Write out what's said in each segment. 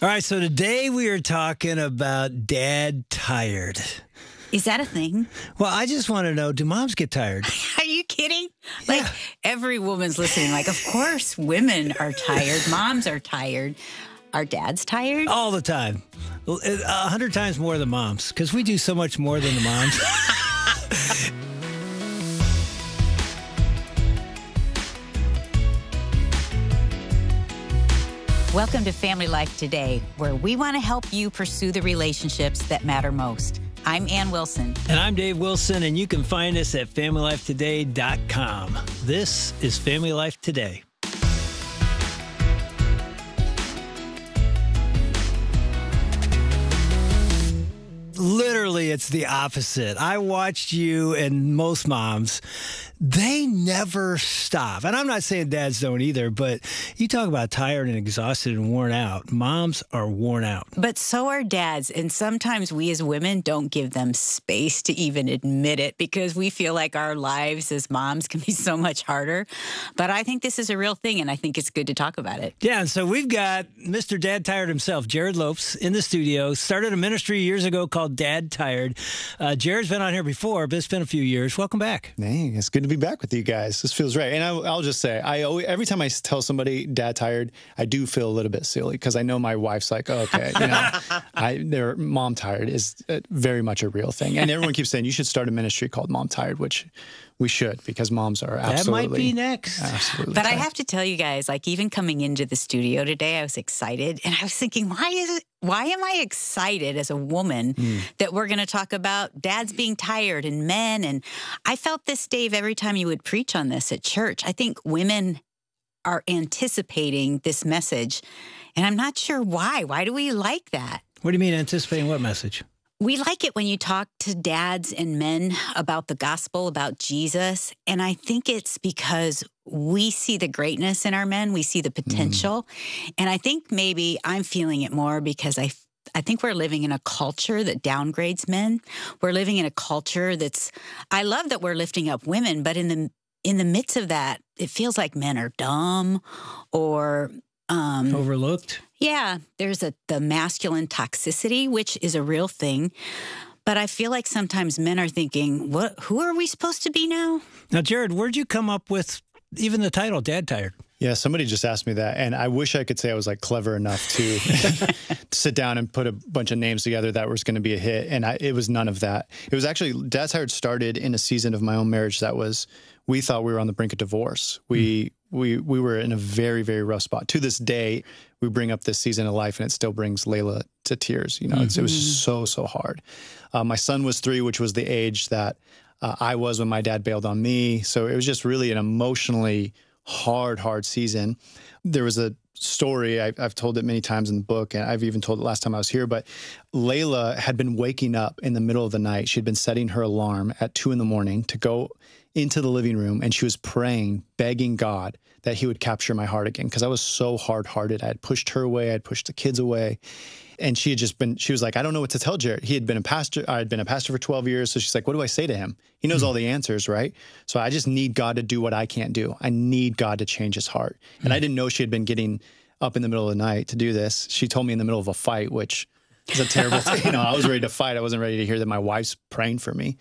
All right, so today we are talking about dad tired. Is that a thing? Well, I just want to know, do moms get tired? Are you kidding? Yeah. Like, every woman's listening. Like, of course, women are tired. Moms are tired. Are dads tired? All the time. 100 times more than moms, because we do so much more than the moms. Welcome to Family Life Today, where we want to help you pursue the relationships that matter most. I'm Ann Wilson. And I'm Dave Wilson, and you can find us at FamilyLifeToday.com. This is Family Life Today. Literally, it's the opposite. I watched you and most moms. They never stop. And I'm not saying dads don't either, but you talk about tired and exhausted and worn out. Moms are worn out. But so are dads. And sometimes we as women don't give them space to even admit it because we feel like our lives as moms can be so much harder. But I think this is a real thing, and I think it's good to talk about it. Yeah, and so we've got Mr. Dad Tired himself, Jared Lopes, in the studio. Started a ministry years ago called Dad Tired. Jared's been on here before, but it's been a few years. Welcome back. Dang, it's good to be back with you guys. This feels right. And I'll just say, every time I tell somebody Dad Tired, I do feel a little bit silly because I know my wife's like, oh, okay, their mom tired is very much a real thing. And everyone keeps saying you should start a ministry called Mom Tired, which we should, because moms are absolutely. That might be next. Absolutely. But I have to tell you guys, like, even coming into the studio today, I was excited. And I was thinking, why am I excited as a woman that we're going to talk about dads being tired and men? And I felt this, Dave, every time you would preach on this at church. I think women are anticipating this message. And I'm not sure why. Why do we like that? What do you mean anticipating what message? We like it when you talk to dads and men about the gospel, about Jesus. And I think it's because we see the greatness in our men. We see the potential. And I think maybe I'm feeling it more because I think we're living in a culture that downgrades men. We're living in a culture I love that we're lifting up women, but in the midst of that, it feels like men are dumb or overlooked. Yeah, there's the masculine toxicity, which is a real thing. But I feel like sometimes men are thinking, who are we supposed to be now? Now, Jared, where'd you come up with even the title, Dad Tired? Yeah, somebody just asked me that, and I wish I could say I was like clever enough to sit down and put a bunch of names together that was going to be a hit, and it was none of that. It was actually, Dad Tired started in a season of my own marriage we thought we were on the brink of divorce. We were in a very, very rough spot. To this day, we bring up this season of life, and it still brings Layla to tears. You know, it was just so hard. My son was 3, which was the age that I was when my dad bailed on me. So it was just really an emotionally hard season. There was a story, I've told it many times in the book, and I've even told it last time I was here, but Layla had been waking up in the middle of the night. She'd been setting her alarm at 2 a.m. to go into the living room, and she was praying, begging God that he would capture my heart again, because I was so hard-hearted. I had pushed her away. I had pushed the kids away. And she was like, I don't know what to tell Jared. He had been a pastor. I had been a pastor for 12 years. So she's like, what do I say to him? He knows all the answers, right? So I just need God to do what I can't do. I need God to change his heart. And I didn't know she had been getting up in the middle of the night to do this. She told me in the middle of a fight, which is a terrible thing. I was ready to fight. I wasn't ready to hear that my wife's praying for me.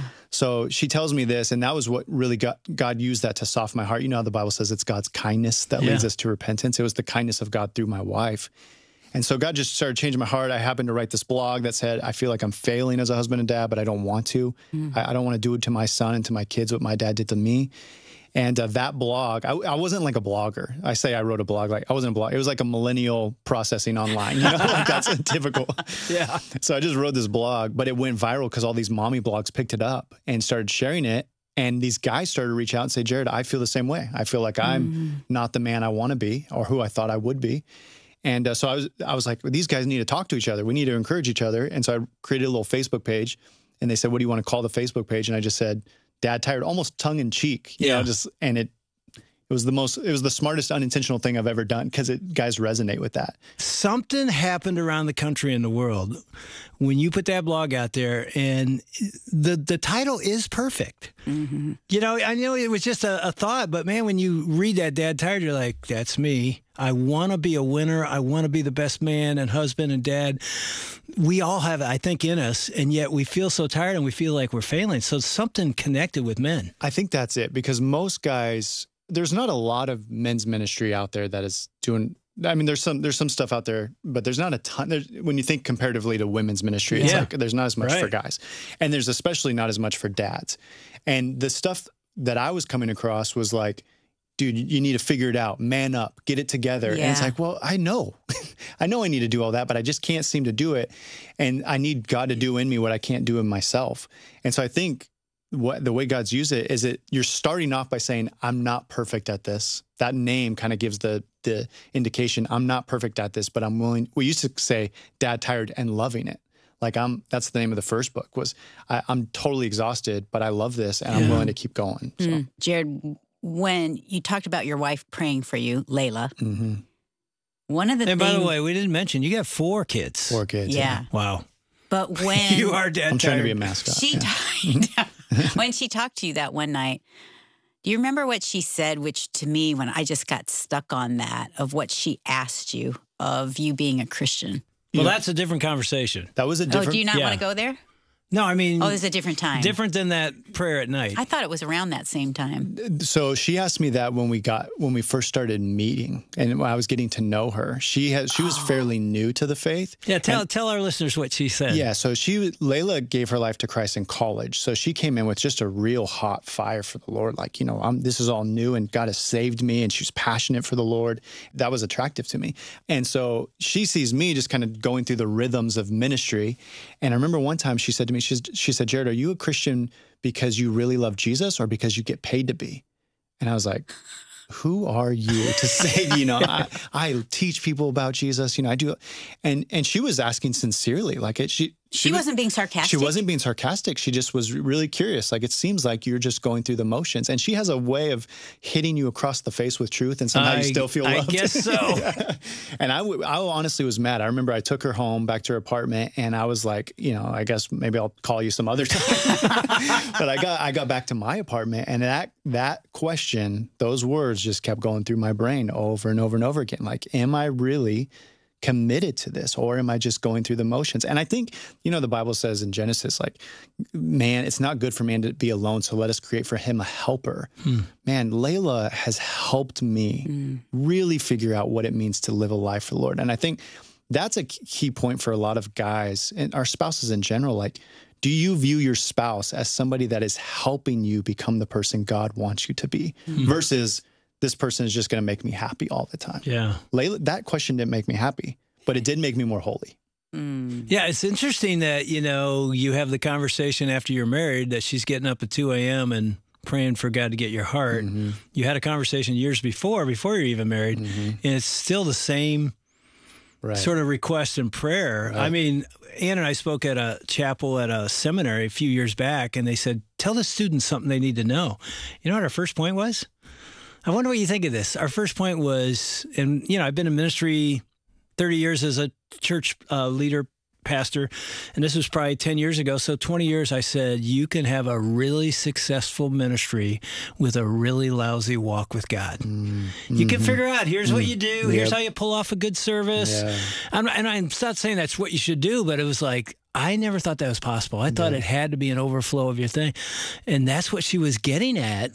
So she tells me this, and that was what really God used that to soften my heart. You know how the Bible says it's God's kindness that leads us to repentance. It was the kindness of God through my wife. And so God just started changing my heart. I happened to write this blog that said, I feel like I'm failing as a husband and dad, but I don't want to. I don't want to do it to my son and to my kids what my dad did to me. And that blog, I wasn't like a blogger. I say I wrote a blog, like I wasn't a blogger. It was like a millennial processing online, like that's typical. Yeah. So I just wrote this blog, but it went viral because all these mommy blogs picked it up and started sharing it. And these guys started to reach out and say, Jared, I feel the same way. I feel like I'm not the man I want to be or who I thought I would be. And so I was like, well, these guys need to talk to each other. We need to encourage each other. And so I created a little Facebook page, and they said, what do you want to call the Facebook page? And I just said, Dad Tired, almost tongue in cheek, you know, and it It was the smartest unintentional thing I've ever done because guys resonate with that. Something happened around the country and the world when you put that blog out there, and the title is perfect. Mm-hmm. You know, I know it was just a thought, but man, when you read that, Dad Tired, you're like, that's me. I want to be a winner. I want to be the best man and husband and dad. We all have it, I think, in us, and yet we feel so tired and we feel like we're failing. So something connected with men. I think that's it, because most guys, there's not a lot of men's ministry out there that is doing. I mean, there's some stuff out there, but there's not a ton. When you think comparatively to women's ministry, it's like there's not as much for guys, and there's especially not as much for dads. And the stuff that I was coming across was like, dude, you need to figure it out, man up, get it together. Yeah. And it's like, well, I know I need to do all that, but I just can't seem to do it, and I need God to do in me what I can't do in myself. And so I think the way God's used it is you're starting off by saying, I'm not perfect at this. That name kind of gives the indication, I'm not perfect at this, but I'm willing. We used to say Dad Tired and loving it. Like that's the name of the first book was I'm totally exhausted, but I love this and I'm willing to keep going. So. Jared, when you talked about your wife praying for you, Layla, one of the things. And by the way, we didn't mention, you got 4 kids. 4 kids. Yeah. Wow. But when you are Dad I'm Tired. trying to be a mascot. When she talked to you that one night, do you remember what she said, which to me, when I just got stuck on that, of what she asked you of you being a Christian? Well, that's a different conversation. That was a different... Oh, do you not want to go there? No, I mean... Oh, there's a different time. Different than that prayer at night. I thought it was around that same time. So she asked me that when we first started meeting and when I was getting to know her. She was fairly new to the faith. Yeah, tell our listeners what she said. Yeah, so Layla gave her life to Christ in college. So she came in with just a real hot fire for the Lord. Like, you know, this is all new and God has saved me, and she was passionate for the Lord. That was attractive to me. And so she sees me just kind of going through the rhythms of ministry. And I remember one time she said to me, she said, Jared, are you a Christian because you really love Jesus or because you get paid to be? And I was like, who are you to say, you know, I teach people about Jesus, you know, I do. And she was asking sincerely, like she wasn't being sarcastic. She wasn't being sarcastic. She just was really curious. Like, it seems like you're just going through the motions. And she has a way of hitting you across the face with truth, and somehow you still feel loved. I guess so. And I honestly was mad. I remember I took her home back to her apartment, and I was like, you know, I guess maybe I'll call you some other time. But I got back to my apartment, and that question, those words just kept going through my brain over and over and over again. Like, am I really committed to this, or am I just going through the motions? And I think, you know, the Bible says in Genesis, like, man, it's not good for man to be alone, so let us create for him a helper. Man, Layla has helped me really figure out what it means to live a life for the Lord. And I think that's a key point for a lot of guys and our spouses in general. Like, do you view your spouse as somebody that is helping you become the person God wants you to be versus this person is just going to make me happy all the time? Yeah. Layla, that question didn't make me happy, but it did make me more holy. Yeah, it's interesting that, you know, you have the conversation after you're married that she's getting up at 2 a.m. and praying for God to get your heart. You had a conversation years before you're even married, and it's still the same sort of request and prayer. I mean, Ann and I spoke at a chapel at a seminary a few years back, and they said, tell the students something they need to know. You know what our first point was? I wonder what you think of this. Our first point was, and, you know, I've been in ministry 30 years as a church leader, pastor, and this was probably 10 years ago. So 20 years, I said, you can have a really successful ministry with a really lousy walk with God. You can figure out, here's what you do. Here's how you pull off a good service. Yeah. And I'm not saying that's what you should do, but it was like, I never thought that was possible. I thought it had to be an overflow of your thing. And that's what she was getting at.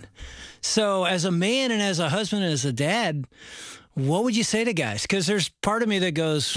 So as a man and as a husband and as a dad, what would you say to guys? Because there's part of me that goes,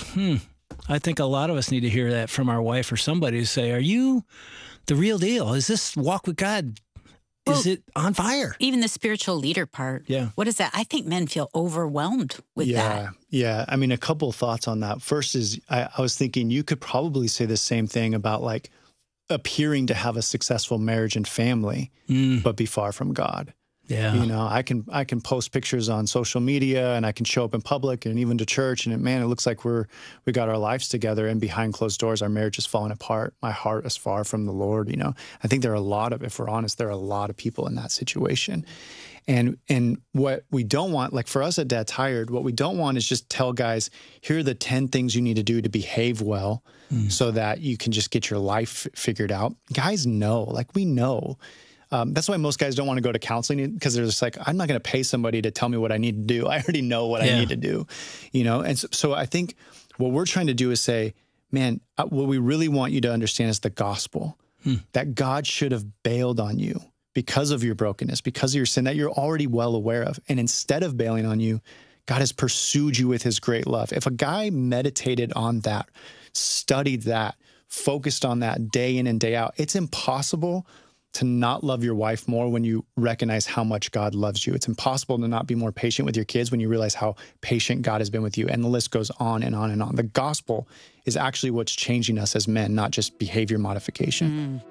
I think a lot of us need to hear that from our wife or somebody to say, are you the real deal? Is this walk with God, is it on fire? Even the spiritual leader part. Yeah. What is that? I think men feel overwhelmed with that. Yeah. I mean, a couple of thoughts on that. First is I was thinking you could probably say the same thing about like appearing to have a successful marriage and family, but be far from God. Yeah. You know, I can post pictures on social media, and I can show up in public and even to church, and man, it looks like we got our lives together, and behind closed doors, our marriage is falling apart. My heart is far from the Lord. You know, I think if we're honest, there are a lot of people in that situation. And what we don't want, like for us at Dad Tired, what we don't want is just tell guys, here are the 10 things you need to do to behave well so that you can just get your life figured out. Guys know, like we know. That's why most guys don't want to go to counseling, because they're just like, I'm not going to pay somebody to tell me what I need to do. I already know what I need to do, you know? And so I think what we're trying to do is say, man, what we really want you to understand is the gospel, that God should have bailed on you because of your brokenness, because of your sin that you're already well aware of. And instead of bailing on you, God has pursued you with his great love. If a guy meditated on that, studied that, focused on that day in and day out, it's impossible to not love your wife more when you recognize how much God loves you. It's impossible to not be more patient with your kids when you realize how patient God has been with you. And the list goes on and on and on. The gospel is actually what's changing us as men, not just behavior modification.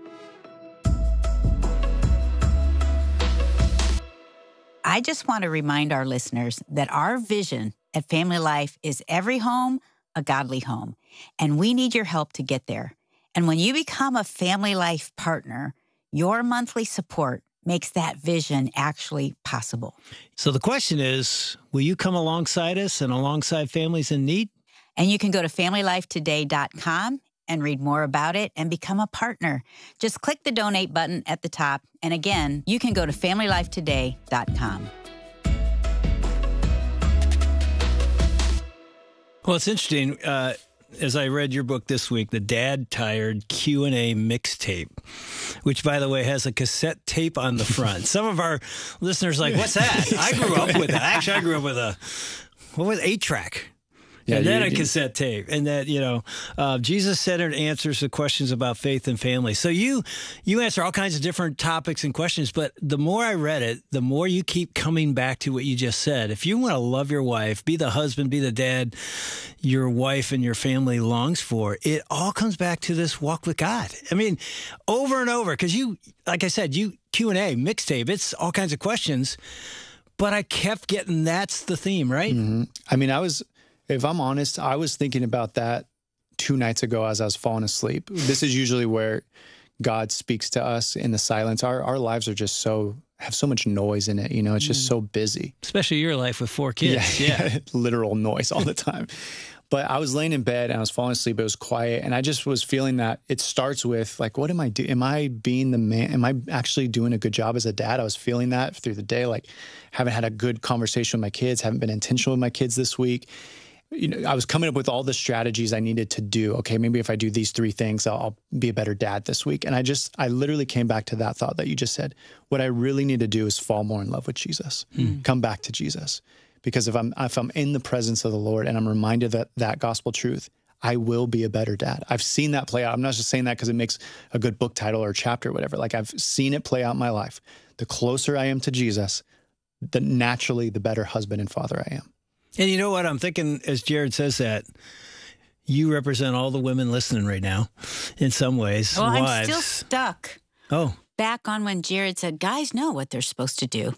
I just want to remind our listeners that our vision at Family Life is every home, a godly home. And we need your help to get there. And when you become a Family Life partner, your monthly support makes that vision actually possible. So the question is, will you come alongside us and alongside families in need? And you can go to FamilyLifeToday.com and read more about it and become a partner. Just click the donate button at the top. And again, you can go to FamilyLifeToday.com. Well, it's interesting. As I read your book this week, the Dad Tired Q&A mixtape, which, by the way, has a cassette tape on the front. Some of our listeners are like, what's that? I grew up with that. Actually, I grew up with a 8-track. Yeah, and then a cassette tape. And that, Jesus-centered answers to questions about faith and family. So you answer all kinds of different topics and questions, but the more I read it, the more you keep coming back to what you just said. If you want to love your wife, be the husband, be the dad your wife and your family longs for, it all comes back to this walk with God. I mean, over and over, because like I said, Q&A, mixtape, it's all kinds of questions, but I kept getting, that's the theme, right? Mm-hmm. I mean, if I'm honest, I was thinking about that 2 nights ago as I was falling asleep. This is usually where God speaks to us in the silence. Our lives are just have so much noise in it. It's just so busy. Especially your life with 4 kids. Yeah. Literal noise all the time. But I was laying in bed and I was falling asleep. It was quiet. And I just was feeling that it starts with like, what am I doing? Am I being the man? Am I actually doing a good job as a dad? I was feeling that through the day. Like, haven't had a good conversation with my kids, haven't been intentional with my kids this week. I was coming up with all the strategies I needed to do. Okay, maybe if I do these 3 things, I'll be a better dad this week. And I literally came back to that thought that you just said. What I really need to do is fall more in love with Jesus. Come back to Jesus. Because if I'm in the presence of the Lord and I'm reminded that gospel truth, I will be a better dad. I've seen that play out. I'm not just saying that because it makes a good book title or chapter or whatever. Like, I've seen it play out in my life. The closer I am to Jesus, naturally the better husband and father I am. And you know what? I'm thinking, as Jared says that, you represent all the women listening right now in some ways. Well, wives. I'm still stuck back on when Jared said, guys know what they're supposed to do.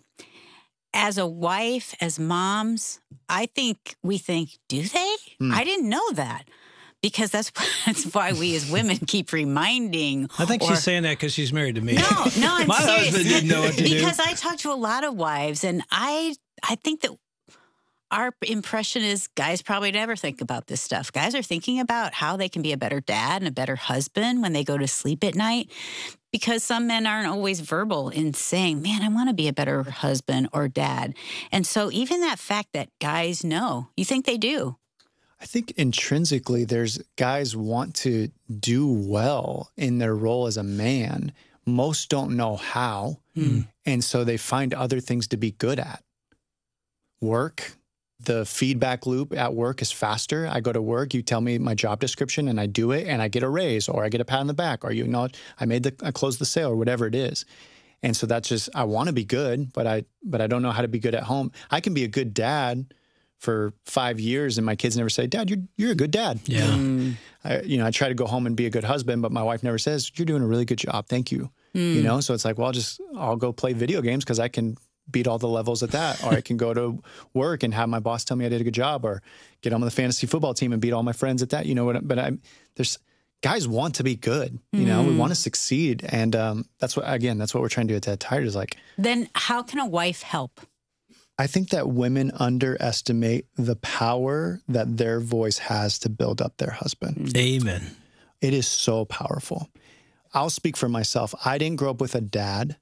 As a wife, as moms, I think we think, do they? I didn't know that. Because that's why we as women keep reminding. I think she's saying that because she's married to me. No, I'm My serious. husband didn't know what to do. Because I talk to a lot of wives, and I think that our impression is guys probably never think about this stuff. Guys are thinking about how they can be a better dad and a better husband when they go to sleep at night, because some men aren't always verbal in saying, man, I want to be a better husband or dad. And so even that fact that guys know, you think they do. I think intrinsically there's guys want to do well in their role as a man. Most don't know how. And so they find other things to be good at. Work. The feedback loop at work is faster. I go to work, you tell me my job description and I do it and I get a raise or I get a pat on the back or you acknowledge I closed the sale or whatever it is. And so that's just, I want to be good, but I don't know how to be good at home. I can be a good dad for 5 years and my kids never say, Dad, you're a good dad. Yeah. I try to go home and be a good husband, but my wife never says, you're doing a really good job. Thank you. So it's like, well, I'll go play video games because I can beat all the levels at that, or I can go to work and have my boss tell me I did a good job, or get on the fantasy football team and beat all my friends at that. But there's guys want to be good. You know, we want to succeed. And that's what we're trying to do at Dead Tired is like. Then how can a wife help? I think that women underestimate the power that their voice has to build up their husband. Amen. It is so powerful. I'll speak for myself. I didn't grow up with a dad,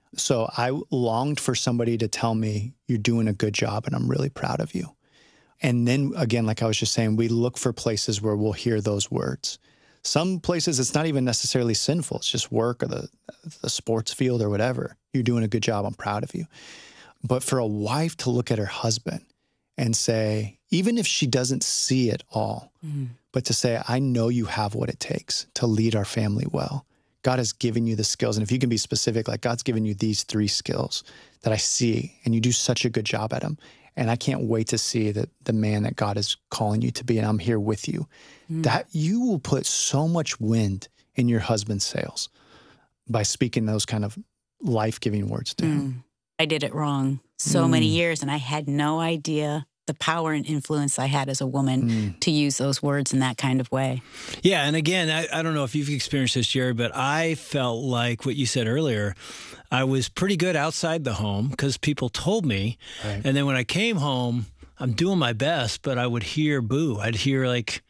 so I longed for somebody to tell me, you're doing a good job and I'm really proud of you. And then again, like I was just saying, we look for places where we'll hear those words. Some places it's not even necessarily sinful. It's just work or the sports field or whatever. You're doing a good job. I'm proud of you. But for a wife to look at her husband and say, even if she doesn't see it all, but to say, I know you have what it takes to lead our family well. God has given you the skills. And if you can be specific, like God's given you these 3 skills that I see, and you do such a good job at them. And I can't wait to see the man that God is calling you to be, and I'm here with you. That you will put so much wind in your husband's sails by speaking those kind of life-giving words to him. I did it wrong so many years, and I had no idea the power and influence I had as a woman to use those words in that kind of way. Yeah, and again, I don't know if you've experienced this, Jared, but I felt like what you said earlier, I was pretty good outside the home because people told me. Right. And then when I came home, I'm doing my best, but I would hear boo. I'd hear like,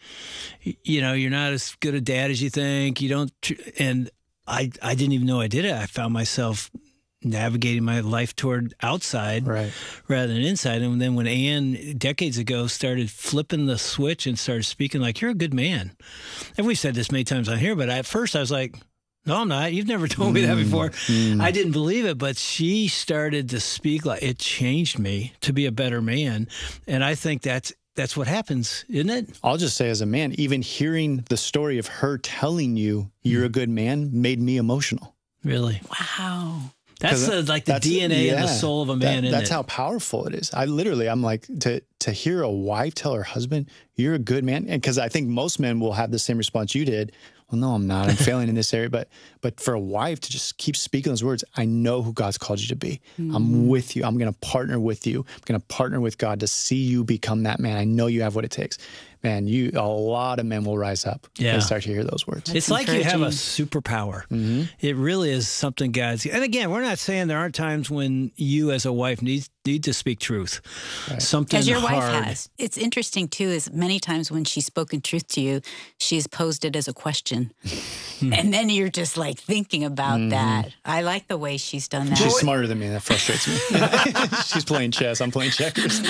you know, you're not as good a dad as you think. You don't, and I didn't even know I did it. I found myself navigating my life toward outside rather than inside. And then when Ann decades ago started flipping the switch and started speaking like, you're a good man. And we've said this many times on here, but at first I was like, no, I'm not. You've never told me that before. I didn't believe it, but she started to speak like it changed me to be a better man. And I think that's what happens, isn't it? I'll just say as a man, even hearing the story of her telling you you're a good man made me emotional. Really? Wow. That's the DNA and the soul of a man, isn't That's it? how powerful it is. I'm like, to hear a wife tell her husband, you're a good man. And because I think most men will have the same response you did. Well, no, I'm not. I'm failing in this area. But for a wife to just keep speaking those words, I know who God's called you to be. I'm with you. I'm going to partner with you. I'm going to partner with God to see you become that man. I know you have what it takes. Man, a lot of men will rise up and start to hear those words. That's it's like you have a superpower. It really is something God's. And again, we're not saying there aren't times when you as a wife need to speak truth. Right. Something as your hard. Wife has. It's interesting too, is many times when she's spoken truth to you, she's posed it as a question. And then you're just like thinking about that. I like the way she's done that. She's smarter than me. That frustrates me. She's playing chess. I'm playing checkers.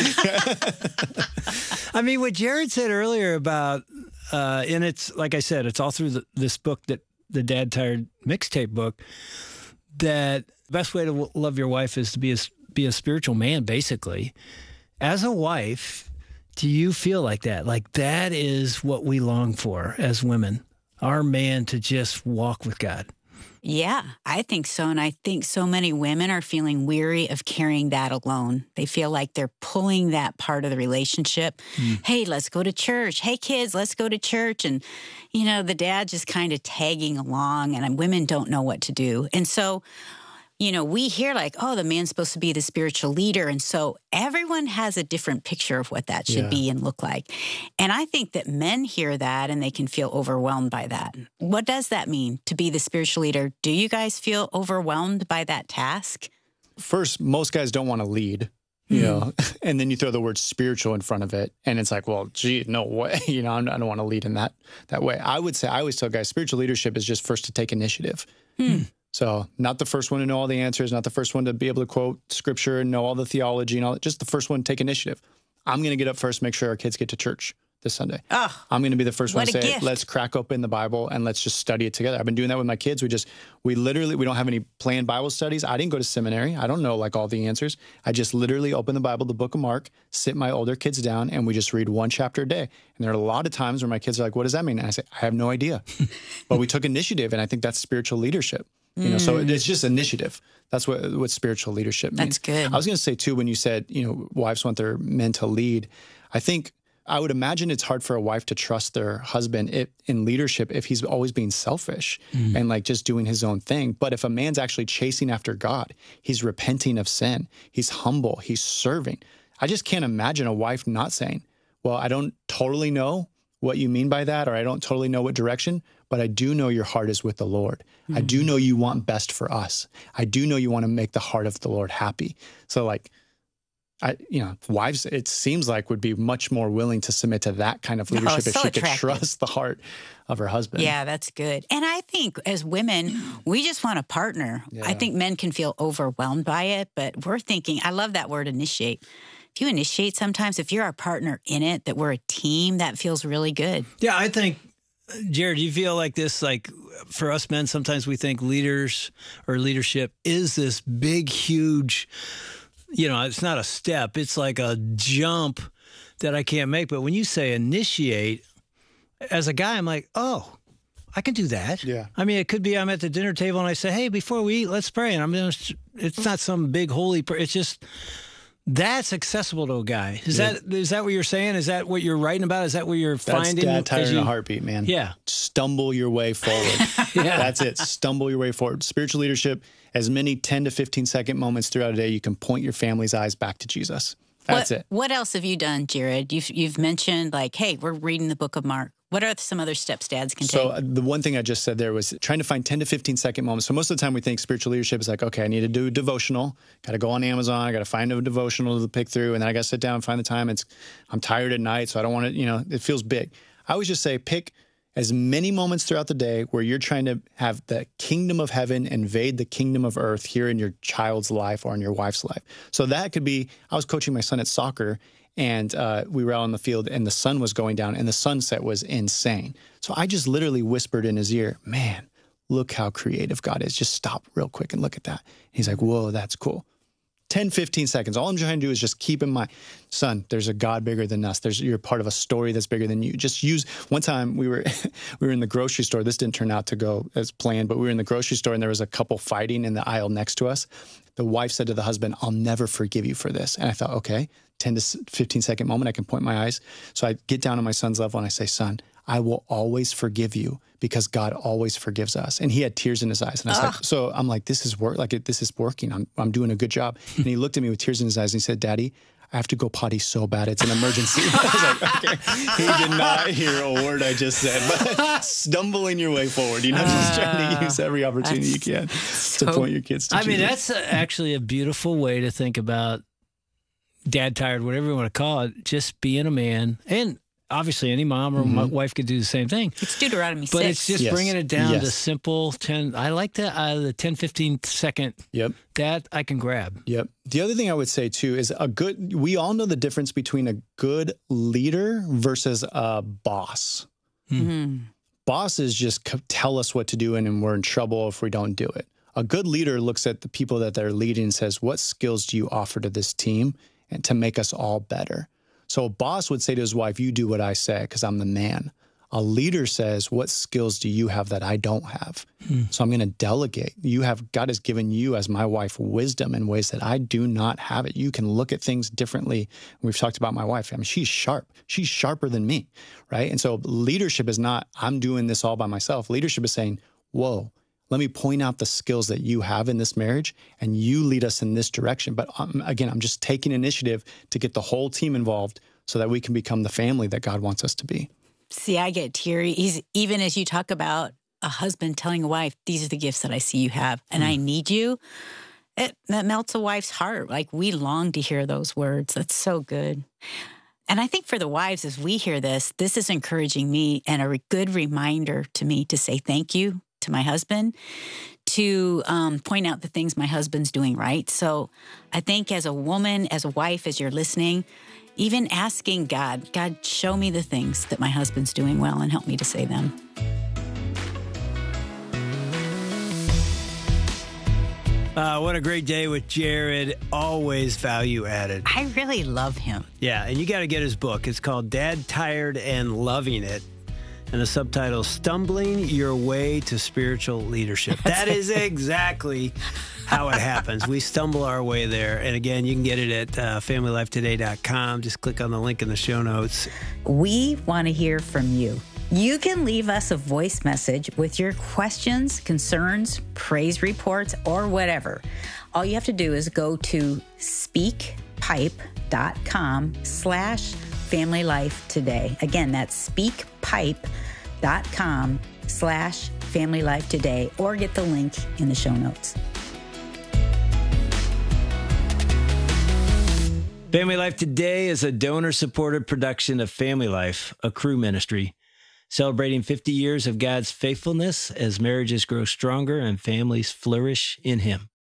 I mean, what Jared said earlier about, and it's like I said, it's all through this book, that the Dad Tired mixtape book, that the best way to love your wife is to be a spiritual man, basically. As a wife, do you feel like that? Like that is what we long for as women, our man to just walk with God. Yeah, I think so. And I think so many women are feeling weary of carrying that alone. They feel like they're pulling that part of the relationship. Hey, let's go to church. Hey, kids, let's go to church. And, you know, the dad just kind of tagging along, and women don't know what to do. And so, you know, we hear like, oh, the man's supposed to be the spiritual leader. And so everyone has a different picture of what that should be and look like. And I think that men hear that and they can feel overwhelmed by that. What does that mean to be the spiritual leader? Do you guys feel overwhelmed by that task? First, most guys don't want to lead, you know, and then you throw the word spiritual in front of it. And it's like, well, gee, no way. You know, I don't want to lead in that way. I would say, I always tell guys, spiritual leadership is just first to take initiative. So not the first one to know all the answers, not the first one to be able to quote scripture and know all the theology and all that, just the first one to take initiative. I'm going to get up first, make sure our kids get to church this Sunday. I'm going to be the first one to say, gift. Let's crack open the Bible and let's just study it together. I've been doing that with my kids. We don't have any planned Bible studies. I didn't go to seminary. I don't know like all the answers. I just literally open the Bible, the book of Mark, sit my older kids down, and we just read one chapter a day. And there are a lot of times where my kids are like, what does that mean? And I say, I have no idea. But we took initiative, and I think that's spiritual leadership. You know, so it's just initiative. That's what spiritual leadership means. That's good. I was going to say, too, when you said, you know, wives want their men to lead, I would imagine it's hard for a wife to trust their husband in leadership if he's always being selfish and like just doing his own thing. But if a man's actually chasing after God, he's repenting of sin, he's humble, he's serving. I just can't imagine a wife not saying, well, I don't totally know what you mean by that, or I don't totally know what direction, but I do know your heart is with the Lord. Mm-hmm. I do know you want best for us. I do know you want to make the heart of the Lord happy. So like, wives, it seems like, would be much more willing to submit to that kind of leadership if she could trust the heart of her husband. Yeah, that's good. And I think as women, we just want a partner. Yeah. I think men can feel overwhelmed by it, but we're thinking, I love that word, initiate. If you initiate sometimes, if you're our partner in it, that we're a team, that feels really good. Yeah, I think, Jared, you feel like this, like for us men, sometimes we think leaders or leadership is this big, huge, it's not a step. It's like a jump that I can't make. But when you say initiate, as a guy, I'm like, oh, I can do that. Yeah. I mean, it could be I'm at the dinner table and I say, hey, before we eat, let's pray. And it's not some big holy prayer. It's just, that's accessible to a guy. Is that what you're saying? Is that what you're writing about? Is that what you're finding? That's tired in a heartbeat, man. Yeah. Stumble your way forward. Yeah. That's it. Stumble your way forward. Spiritual leadership, as many 10 to 15 second moments throughout a day, you can point your family's eyes back to Jesus. That's it. What else have you done, Jared? You've mentioned like, hey, we're reading the book of Mark. What are some other steps dads can take? So the one thing I just said there was trying to find 10 to 15 second moments. So most of the time we think spiritual leadership is like, okay, I need to do a devotional. Got to go on Amazon. I got to find a devotional to pick through. And then I got to sit down and find the time. I'm tired at night, so I don't want to, it feels big. I always just say pick as many moments throughout the day where you're trying to have the kingdom of heaven invade the kingdom of earth here in your child's life or in your wife's life. So that could be, I was coaching my son at soccer, and we were out on the field and the sun was going down and the sunset was insane. So I just literally whispered in his ear, man, look how creative God is. Just stop real quick and look at that. He's like, whoa, that's cool. 10, 15 seconds. All I'm trying to do is just keep in mind, son, there's a God bigger than us. You're part of a story that's bigger than you. Just use, one time we were in the grocery store. This didn't turn out to go as planned, but we were in the grocery store and there was a couple fighting in the aisle next to us. The wife said to the husband, I'll never forgive you for this. And I thought, okay, 10 to 15 second moment, I can point my eyes. So I get down on my son's level and I say, son, I will always forgive you because God always forgives us. And he had tears in his eyes. And I was like, so I'm like, this is this is working. I'm doing a good job. And he looked at me with tears in his eyes and he said, Daddy, I have to go potty so bad. It's an emergency. I was like, okay. He did not hear a word I just said, but stumbling your way forward, just trying to use every opportunity you can to point your kids to Jesus. I mean, that's actually a beautiful way to think about dad tired, whatever you want to call it, just being a man. And obviously any mom or wife could do the same thing. It's Deuteronomy 6. But it's just bringing it down to simple 10. I like the 10, 15 second. Yep. That I can grab. Yep. The other thing I would say too is we all know the difference between a good leader versus a boss. Mm-hmm. Bosses just tell us what to do and we're in trouble if we don't do it. A good leader looks at the people that they're leading and says, what skills do you offer to this team and to make us all better? So a boss would say to his wife, you do what I say because I'm the man. A leader says, what skills do you have that I don't have? So I'm going to delegate. God has given you as my wife wisdom in ways that I do not have it. You can look at things differently. We've talked about my wife. I mean, she's sharp. She's sharper than me, right? And so leadership is not, I'm doing this all by myself. Leadership is saying, whoa, let me point out the skills that you have in this marriage and you lead us in this direction. But again, I'm just taking initiative to get the whole team involved so that we can become the family that God wants us to be. See, I get teary. Even as you talk about a husband telling a wife, these are the gifts that I see you have and I need you, that melts a wife's heart. Like we long to hear those words. That's so good. And I think for the wives, as we hear this is encouraging me and a good reminder to me to say thank you to my husband, to point out the things my husband's doing right. So I think as a woman, as a wife, as you're listening, even asking God, show me the things that my husband's doing well and help me to say them. What a great day with Jared. Always value added. I really love him. Yeah, and you got to get his book. It's called Dad Tired and Loving It. And the subtitle, Stumbling Your Way to Spiritual Leadership. That is exactly how it happens. We stumble our way there. And again, you can get it at familylifetoday.com. Just click on the link in the show notes. We want to hear from you. You can leave us a voice message with your questions, concerns, praise reports, or whatever. All you have to do is go to speakpipe.com/ Family Life Today. Again, that's speakpipe.com/Family Life Today, or get the link in the show notes. Family Life Today is a donor-supported production of Family Life, a Cru ministry, celebrating 50 years of God's faithfulness as marriages grow stronger and families flourish in Him.